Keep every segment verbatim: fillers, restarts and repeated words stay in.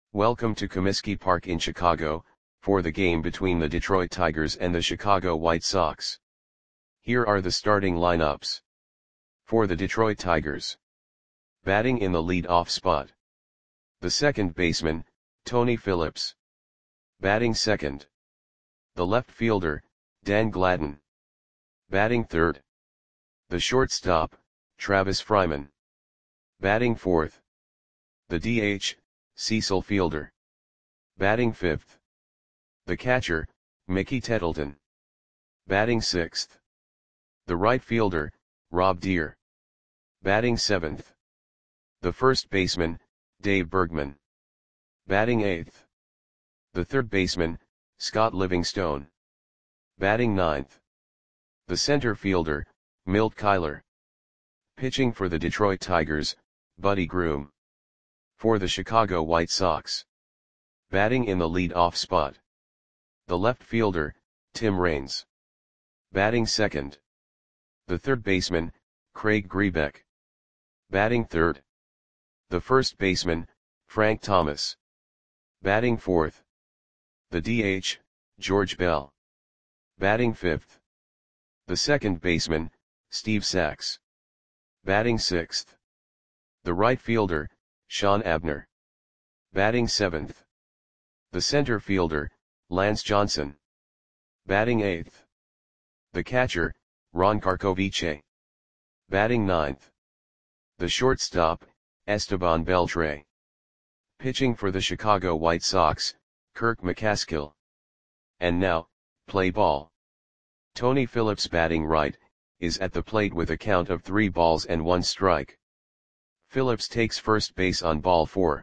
Welcome to Comiskey Park in Chicago, for the game between the Detroit Tigers and the Chicago White Sox. Here are the starting lineups. For the Detroit Tigers. Batting in the lead-off spot. The second baseman, Tony Phillips. Batting second. The left fielder, Dan Gladden. Batting third. The shortstop, Travis Fryman. Batting fourth. The D H, Cecil Fielder. Batting fifth. The catcher, Mickey Tettleton. Batting sixth. The right fielder, Rob Deere. Batting seventh. The first baseman, Dave Bergman. Batting eighth. The third baseman, Scott Livingstone. Batting ninth. The center fielder, Milt Kyler. Pitching for the Detroit Tigers, Buddy Groom. For the Chicago White Sox. Batting in the lead-off spot. The left fielder, Tim Raines. Batting second. The third baseman, Craig Grebeck. Batting third. The first baseman, Frank Thomas. Batting fourth. The D H, George Bell. Batting fifth. The second baseman, Steve Sax. Batting sixth. The right fielder, Sean Abner. Batting seventh. The center fielder, Lance Johnson. Batting eighth. The catcher, Ron Karkovice. Batting ninth. The shortstop, Esteban Beltre. Pitching for the Chicago White Sox, Kirk McCaskill. And now, play ball. Tony Phillips batting right, is at the plate with a count of three balls and one strike. Phillips takes first base on ball four.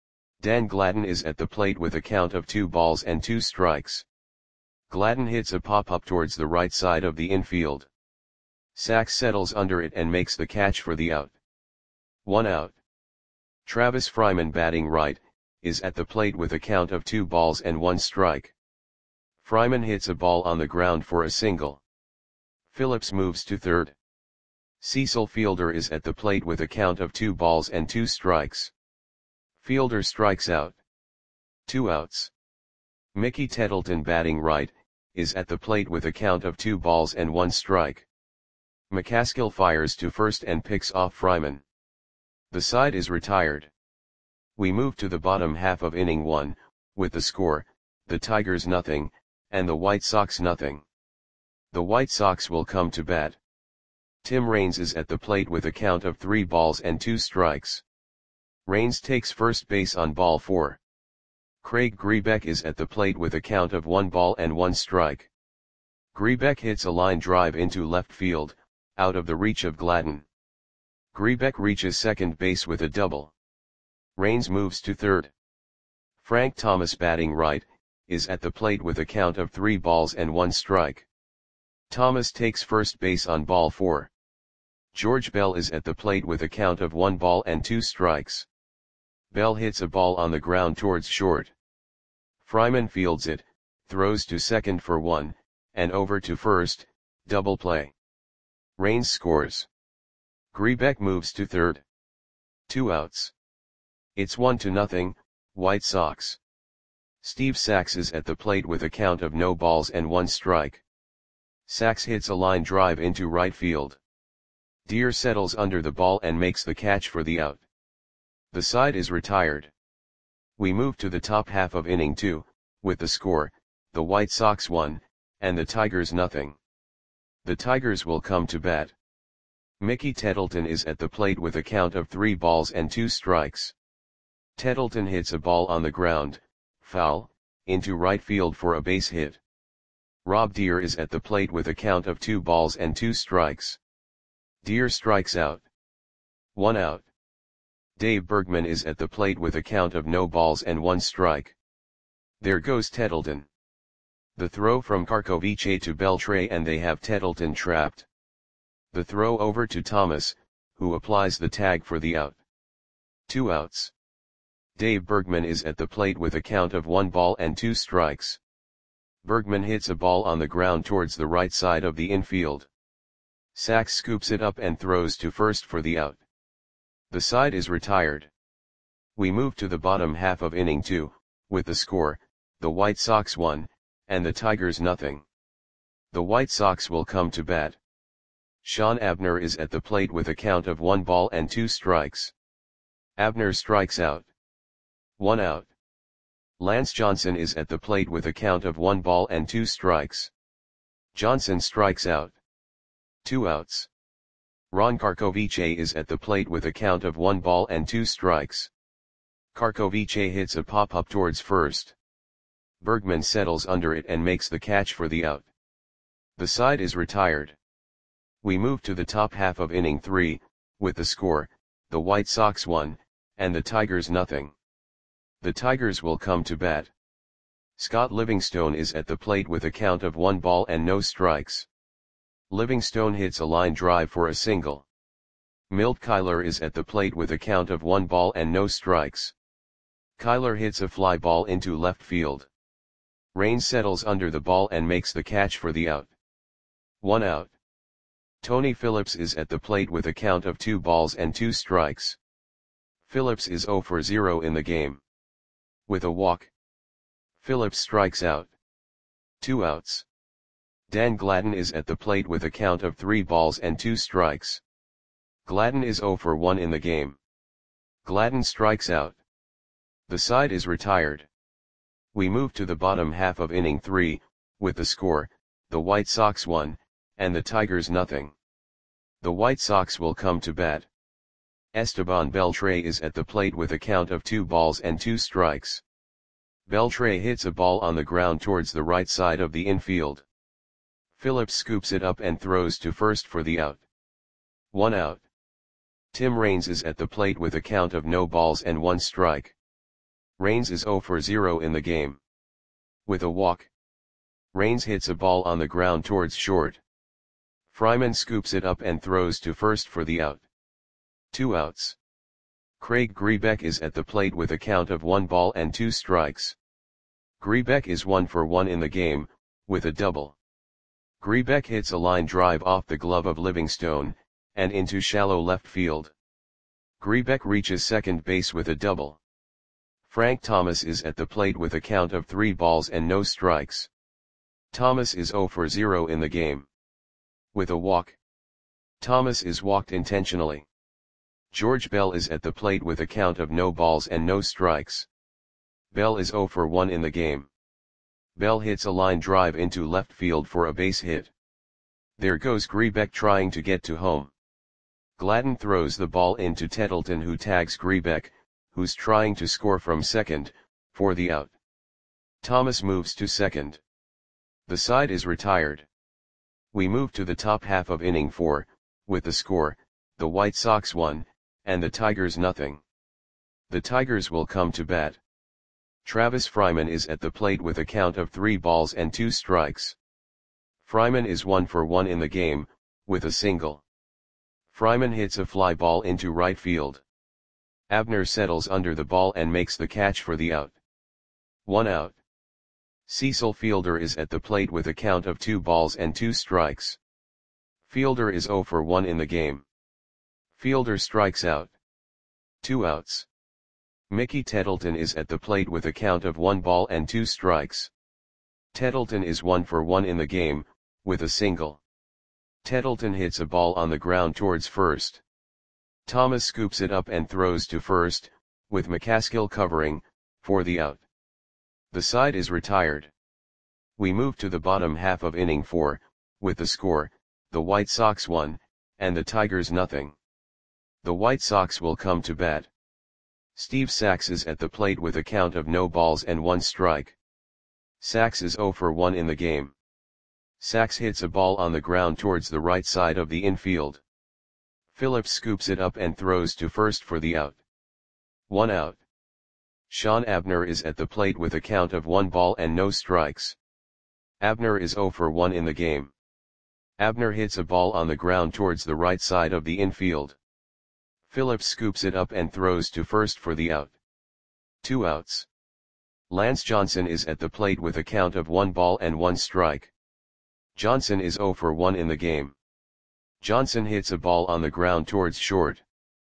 Dan Gladden is at the plate with a count of two balls and two strikes. Gladden hits a pop-up towards the right side of the infield. Sax settles under it and makes the catch for the out. One out. Travis Fryman batting right, is at the plate with a count of two balls and one strike. Fryman hits a ball on the ground for a single. Phillips moves to third. Cecil Fielder is at the plate with a count of two balls and two strikes. Fielder strikes out. Two outs. Mickey Tettleton batting right, is at the plate with a count of two balls and one strike. McCaskill fires to first and picks off Fryman. The side is retired. We move to the bottom half of inning one, with the score, the Tigers nothing, and the White Sox nothing. The White Sox will come to bat. Tim Raines is at the plate with a count of three balls and two strikes. Raines takes first base on ball four. Craig Grebeck is at the plate with a count of one ball and one strike. Grebeck hits a line drive into left field, out of the reach of Gladden. Grebeck reaches second base with a double. Raines moves to third. Frank Thomas batting right, is at the plate with a count of three balls and one strike. Thomas takes first base on ball four. George Bell is at the plate with a count of one ball and two strikes. Bell hits a ball on the ground towards short. Fryman fields it, throws to second for one, and over to first, double play. Raines scores. Grebeck moves to third. Two outs. It's one to nothing, White Sox. Steve Sax is at the plate with a count of no balls and one strike. Sax hits a line drive into right field. Deere settles under the ball and makes the catch for the out. The side is retired. We move to the top half of inning two, with the score, the White Sox one, and the Tigers nothing. The Tigers will come to bat. Mickey Tettleton is at the plate with a count of three balls and two strikes. Tettleton hits a ball on the ground, foul, into right field for a base hit. Rob Deere is at the plate with a count of two balls and two strikes. Deere strikes out. One out. Dave Bergman is at the plate with a count of no balls and one strike. There goes Tettleton. The throw from Karkovice to Beltre and they have Tettleton trapped. The throw over to Thomas, who applies the tag for the out. Two outs. Dave Bergman is at the plate with a count of one ball and two strikes. Bergman hits a ball on the ground towards the right side of the infield. Sax scoops it up and throws to first for the out. The side is retired. We move to the bottom half of inning two, with the score, the White Sox one, and the Tigers nothing. The White Sox will come to bat. Sean Abner is at the plate with a count of one ball and two strikes. Abner strikes out. One out. Lance Johnson is at the plate with a count of one ball and two strikes. Johnson strikes out. Two outs. Ron Karkovice is at the plate with a count of one ball and two strikes. Karkovice hits a pop-up towards first. Bergman settles under it and makes the catch for the out. The side is retired. We move to the top half of inning three, with the score, the White Sox one, and the Tigers nothing. The Tigers will come to bat. Scott Livingstone is at the plate with a count of one ball and no strikes. Livingstone hits a line drive for a single. Milt Kyler is at the plate with a count of one ball and no strikes. Kyler hits a fly ball into left field. Raines settles under the ball and makes the catch for the out. One out. Tony Phillips is at the plate with a count of two balls and two strikes. Phillips is zero for zero in the game. With a walk, Phillips strikes out. Two outs. Dan Gladden is at the plate with a count of three balls and two strikes. Gladden is zero for one in the game. Gladden strikes out. The side is retired. We move to the bottom half of inning three, with the score, the White Sox one, and the Tigers nothing. The White Sox will come to bat. Esteban Beltre is at the plate with a count of two balls and two strikes. Beltre hits a ball on the ground towards the right side of the infield. Phillips scoops it up and throws to first for the out. One out. Tim Raines is at the plate with a count of no balls and one strike. Raines is zero for zero in the game. With a walk, Raines hits a ball on the ground towards short. Fryman scoops it up and throws to first for the out. Two outs. Craig Grebeck is at the plate with a count of one ball and two strikes. Grebeck is one for one in the game, with a double. Grebeck hits a line drive off the glove of Livingstone, and into shallow left field. Grebeck reaches second base with a double. Frank Thomas is at the plate with a count of three balls and no strikes. Thomas is zero for zero in the game. With a walk, Thomas is walked intentionally. George Bell is at the plate with a count of no balls and no strikes. Bell is zero for one in the game. Bell hits a line drive into left field for a base hit. There goes Grebeck trying to get to home. Gladden throws the ball into Tettleton, who tags Grebeck, who's trying to score from second, for the out. Thomas moves to second. The side is retired. We move to the top half of inning four, with the score, the White Sox one, and the Tigers nothing. The Tigers will come to bat. Travis Fryman is at the plate with a count of three balls and two strikes. Fryman is one for one in the game, with a single. Fryman hits a fly ball into right field. Abner settles under the ball and makes the catch for the out. One out. Cecil Fielder is at the plate with a count of two balls and two strikes. Fielder is zero for one in the game. Fielder strikes out. Two outs. Mickey Tettleton is at the plate with a count of one ball and two strikes. Tettleton is one for one in the game, with a single. Tettleton hits a ball on the ground towards first. Thomas scoops it up and throws to first, with McCaskill covering, for the out. The side is retired. We move to the bottom half of inning four, with the score, the White Sox one, and the Tigers nothing. The White Sox will come to bat. Steve Sax is at the plate with a count of no balls and one strike. Sax is zero for one in the game. Sax hits a ball on the ground towards the right side of the infield. Phillips scoops it up and throws to first for the out. One out. Sean Abner is at the plate with a count of one ball and no strikes. Abner is zero for one in the game. Abner hits a ball on the ground towards the right side of the infield. Phillips scoops it up and throws to first for the out. Two outs. Lance Johnson is at the plate with a count of one ball and one strike. Johnson is zero for one in the game. Johnson hits a ball on the ground towards short.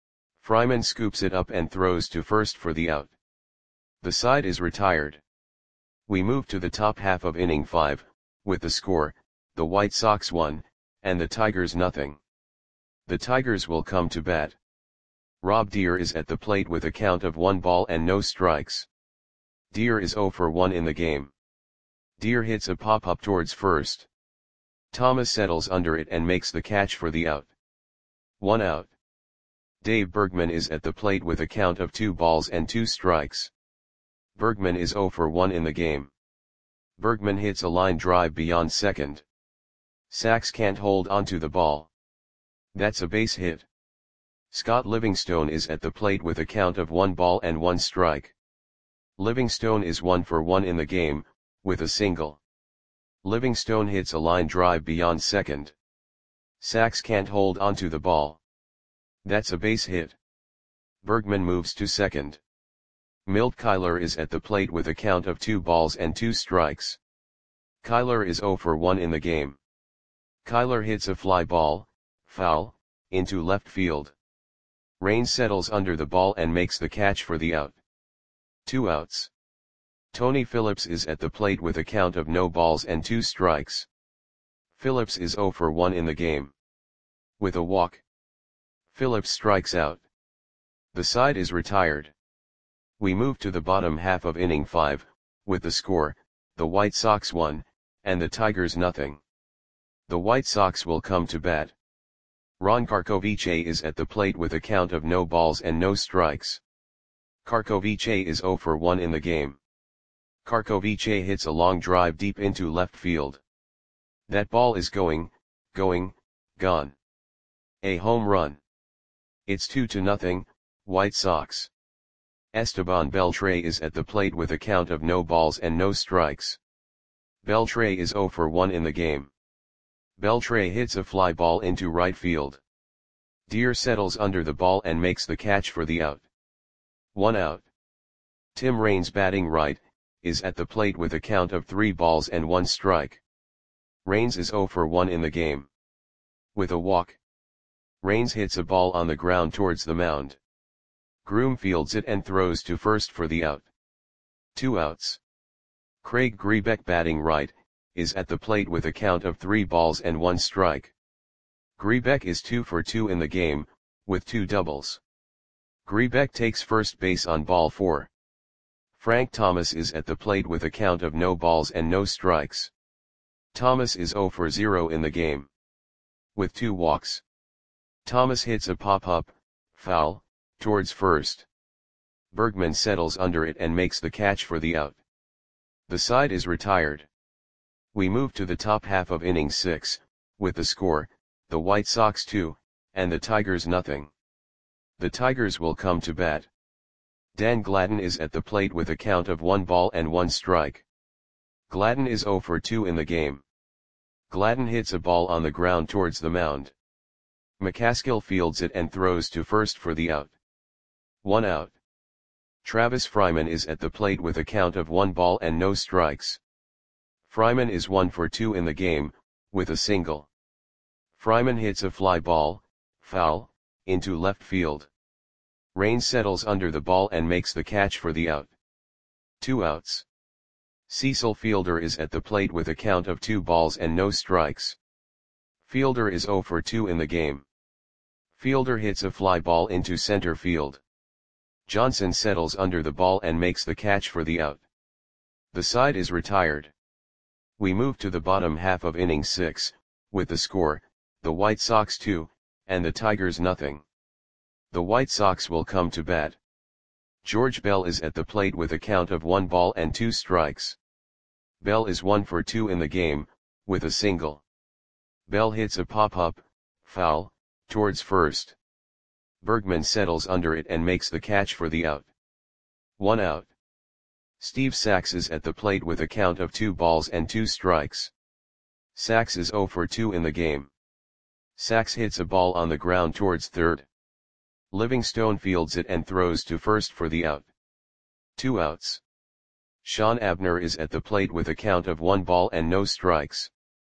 Fryman scoops it up and throws to first for the out. The side is retired. We move to the top half of inning five, with the score, the White Sox one, and the Tigers nothing. The Tigers will come to bat. Rob Deer is at the plate with a count of one ball and no strikes. Deer is oh for one in the game. Deer hits a pop-up towards first. Thomas settles under it and makes the catch for the out. One out. Dave Bergman is at the plate with a count of two balls and two strikes. Bergman is oh for one in the game. Bergman hits a line drive beyond second. Sachs can't hold onto the ball. That's a base hit. Scott Livingstone is at the plate with a count of one ball and one strike. Livingstone is one for one in the game, with a single. Livingstone hits a line drive beyond second. Sachs can't hold onto the ball. That's a base hit. Bergman moves to second. Milt Kyler is at the plate with a count of two balls and two strikes. Kyler is oh for one in the game. Kyler hits a fly ball, foul, into left field. Raines settles under the ball and makes the catch for the out. Two outs. Tony Phillips is at the plate with a count of no balls and two strikes. Phillips is oh for one in the game. With a walk, Phillips strikes out. The side is retired. We move to the bottom half of inning five, with the score, the White Sox one, and the Tigers nothing. The White Sox will come to bat. Ron Karkovice is at the plate with a count of no balls and no strikes. Karkovice is oh for one in the game. Karkovice hits a long drive deep into left field. That ball is going, going, gone. A home run. It's two to nothing, White Sox. Esteban Beltre is at the plate with a count of no balls and no strikes. Beltre is oh for one in the game. Beltre hits a fly ball into right field. Deer settles under the ball and makes the catch for the out. One out. Tim Raines, batting right, is at the plate with a count of three balls and one strike. Raines is oh for one in the game. With a walk, Raines hits a ball on the ground towards the mound. Groom fields it and throws to first for the out. Two outs. Craig Grebeck, batting right, is at the plate with a count of three balls and one strike. Grebeck is two for two in the game, with two doubles. Grebeck takes first base on ball four. Frank Thomas is at the plate with a count of no balls and no strikes. Thomas is oh for zero in the game. With two walks, Thomas hits a pop-up, foul, towards first. Bergman settles under it and makes the catch for the out. The side is retired. We move to the top half of inning six, with the score, the White Sox two, and the Tigers nothing. The Tigers will come to bat. Dan Gladden is at the plate with a count of one ball and one strike. Gladden is oh for two in the game. Gladden hits a ball on the ground towards the mound. McCaskill fields it and throws to first for the out. One out. Travis Fryman is at the plate with a count of one ball and no strikes. Fryman is one for two in the game, with a single. Fryman hits a fly ball, foul, into left field. Raines settles under the ball and makes the catch for the out. Two outs. Cecil Fielder is at the plate with a count of two balls and no strikes. Fielder is oh for two in the game. Fielder hits a fly ball into center field. Johnson settles under the ball and makes the catch for the out. The side is retired. We move to the bottom half of inning six, with the score, the White Sox two, and the Tigers nothing. The White Sox will come to bat. George Bell is at the plate with a count of one ball and two strikes. Bell is one for two in the game, with a single. Bell hits a pop-up, foul, towards first. Bergman settles under it and makes the catch for the out. One out. Steve Sachs is at the plate with a count of two balls and two strikes. Sachs is oh for two in the game. Sachs hits a ball on the ground towards third. Livingstone fields it and throws to first for the out. Two outs. Sean Abner is at the plate with a count of one ball and no strikes.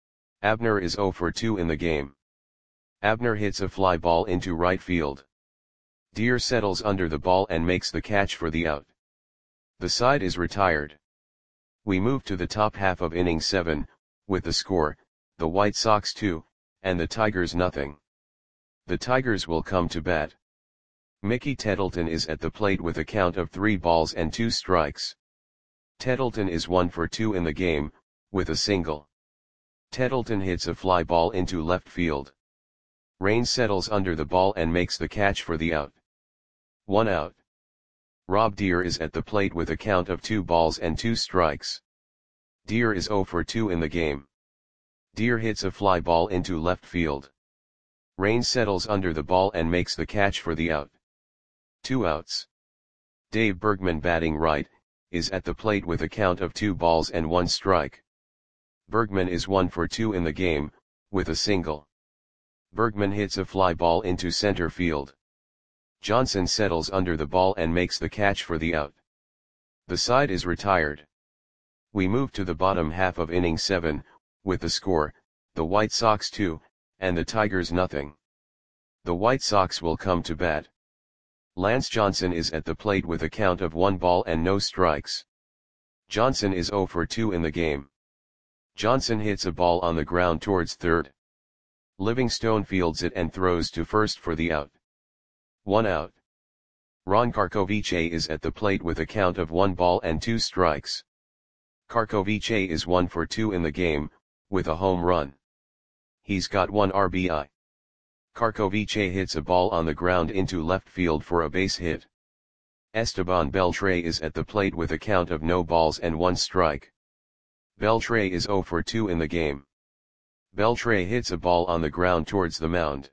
Abner is oh for two in the game. Abner hits a fly ball into right field. Deer settles under the ball and makes the catch for the out. The side is retired. We move to the top half of inning seven, with the score, the White Sox two, and the Tigers nothing. The Tigers will come to bat. Mickey Tettleton is at the plate with a count of three balls and two strikes. Tettleton is one for two in the game, with a single. Tettleton hits a fly ball into left field. Raines settles under the ball and makes the catch for the out. One out. Rob Deer is at the plate with a count of two balls and two strikes. Deer is zero for two in the game. Deer hits a fly ball into left field. Raines settles under the ball and makes the catch for the out. Two outs. Dave Bergman, batting right, is at the plate with a count of two balls and one strike. Bergman is one for two in the game, with a single. Bergman hits a fly ball into center field. Johnson settles under the ball and makes the catch for the out. The side is retired. We move to the bottom half of inning seven, with the score, the White Sox two, and the Tigers nothing. The White Sox will come to bat. Lance Johnson is at the plate with a count of one ball and no strikes. Johnson is zero for two in the game. Johnson hits a ball on the ground towards third. Livingstone fields it and throws to first for the out. One out. Ron Karkovice is at the plate with a count of one ball and two strikes. Karkovice is one for two in the game, with a home run. He's got one R B I. Karkovice hits a ball on the ground into left field for a base hit. Esteban Beltre is at the plate with a count of no balls and one strike. Beltre is zero for two in the game. Beltre hits a ball on the ground towards the mound.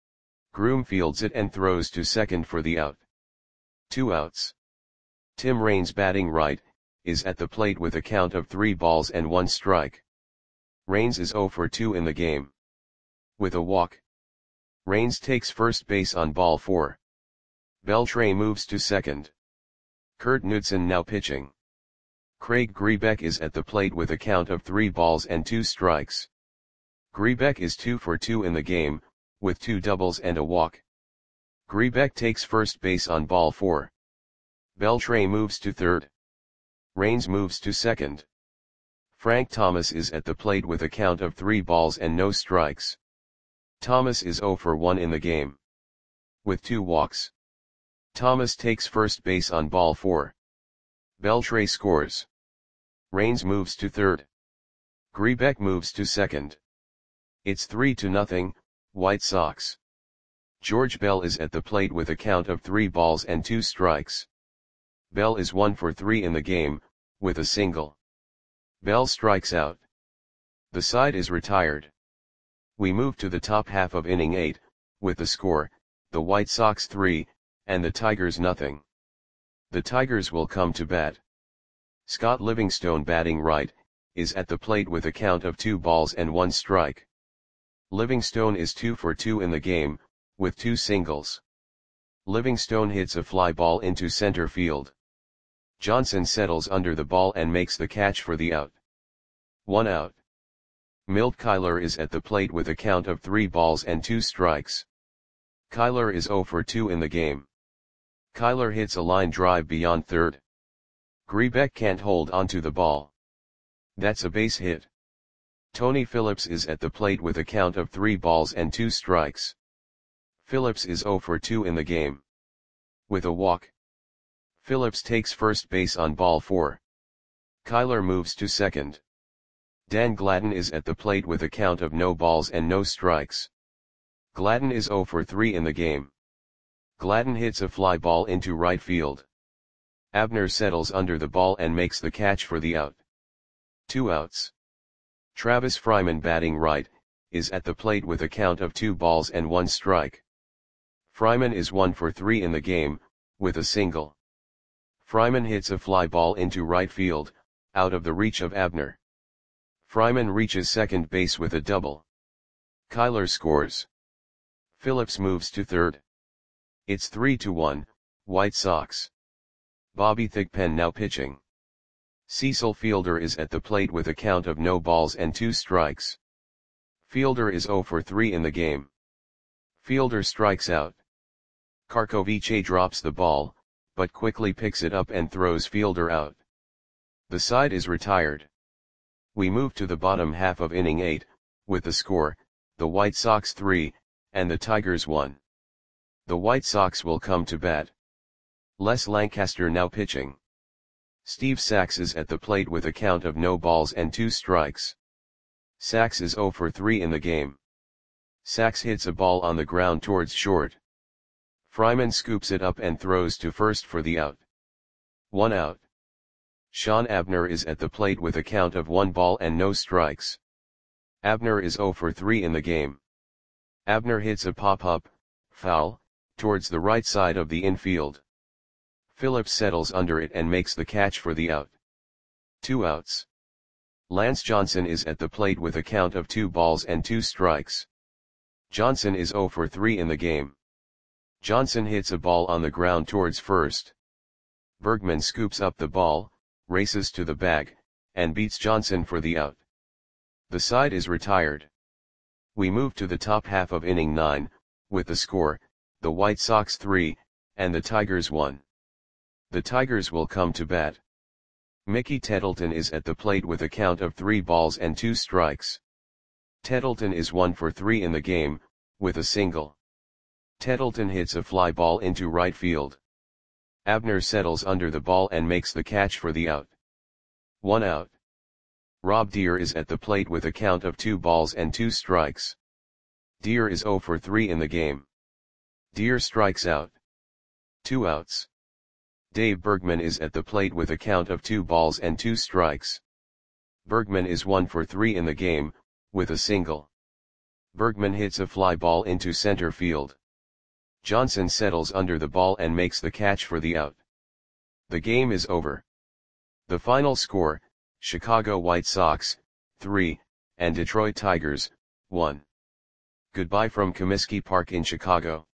Groom fields it and throws to second for the out. Two outs. Tim Raines, batting right, is at the plate with a count of three balls and one strike. Raines is zero for two in the game. With a walk. Raines takes first base on ball four. Beltre moves to second. Kurt Knudsen now pitching. Craig Grebeck is at the plate with a count of three balls and two strikes. Grebeck is two for two in the game, with two doubles and a walk. Grebeck takes first base on ball four. Beltre moves to third. Raines moves to second. Frank Thomas is at the plate with a count of three balls and no strikes. Thomas is zero for one in the game. With two walks. Thomas takes first base on ball four. Beltre scores. Raines moves to third. Grebeck moves to second. It's three to nothing, White Sox. George Bell is at the plate with a count of three balls and two strikes. Bell is one for three in the game, with a single. Bell strikes out. The side is retired. We move to the top half of inning eight, with the score, the White Sox three, and the Tigers nothing. The Tigers will come to bat. Scott Livingstone, batting right, is at the plate with a count of two balls and one strike. Livingstone is two for two in the game, with two singles. Livingstone hits a fly ball into center field. Johnson settles under the ball and makes the catch for the out. One out. Milt Kyler is at the plate with a count of three balls and two strikes. Kyler is zero for two in the game. Kyler hits a line drive beyond third. Grebeck can't hold onto the ball. That's a base hit. Tony Phillips is at the plate with a count of three balls and two strikes. Phillips is zero for two in the game. With a walk. Phillips takes first base on ball four. Kyler moves to second. Dan Gladden is at the plate with a count of no balls and no strikes. Gladden is zero for three in the game. Gladden hits a fly ball into right field. Abner settles under the ball and makes the catch for the out. Two outs. Travis Fryman, batting right, is at the plate with a count of two balls and one strike. Fryman is one for three in the game, with a single. Fryman hits a fly ball into right field, out of the reach of Abner. Fryman reaches second base with a double. Kyler scores. Phillips moves to third. It's three to one, White Sox. Bobby Thigpen now pitching. Cecil Fielder is at the plate with a count of no balls and two strikes. Fielder is zero for three in the game. Fielder strikes out. Karkovice drops the ball, but quickly picks it up and throws fielder out. The side is retired. We move to the bottom half of inning eight, with the score, the White Sox three, and the Tigers one. The White Sox will come to bat. Les Lancaster now pitching. Steve Sax is at the plate with a count of no balls and two strikes. Sax is zero for three in the game. Sax hits a ball on the ground towards short. Fryman scoops it up and throws to first for the out. One out. Sean Abner is at the plate with a count of one ball and no strikes. Abner is zero for three in the game. Abner hits a pop-up, foul, towards the right side of the infield. Phillips settles under it and makes the catch for the out. Two outs. Lance Johnson is at the plate with a count of two balls and two strikes. Johnson is zero for three in the game. Johnson hits a ball on the ground towards first. Bergman scoops up the ball, races to the bag, and beats Johnson for the out. The side is retired. We move to the top half of inning nine, with the score, the White Sox three, and the Tigers one. The Tigers will come to bat. Mickey Tettleton is at the plate with a count of three balls and two strikes. Tettleton is one for three in the game, with a single. Tettleton hits a fly ball into right field. Abner settles under the ball and makes the catch for the out. One out. Rob Deere is at the plate with a count of two balls and two strikes. Deere is zero for three in the game. Deere strikes out. Two outs. Dave Bergman is at the plate with a count of two balls and two strikes. Bergman is one for three in the game, with a single. Bergman hits a fly ball into center field. Johnson settles under the ball and makes the catch for the out. The game is over. The final score, Chicago White Sox, three, and Detroit Tigers, one. Goodbye from Comiskey Park in Chicago.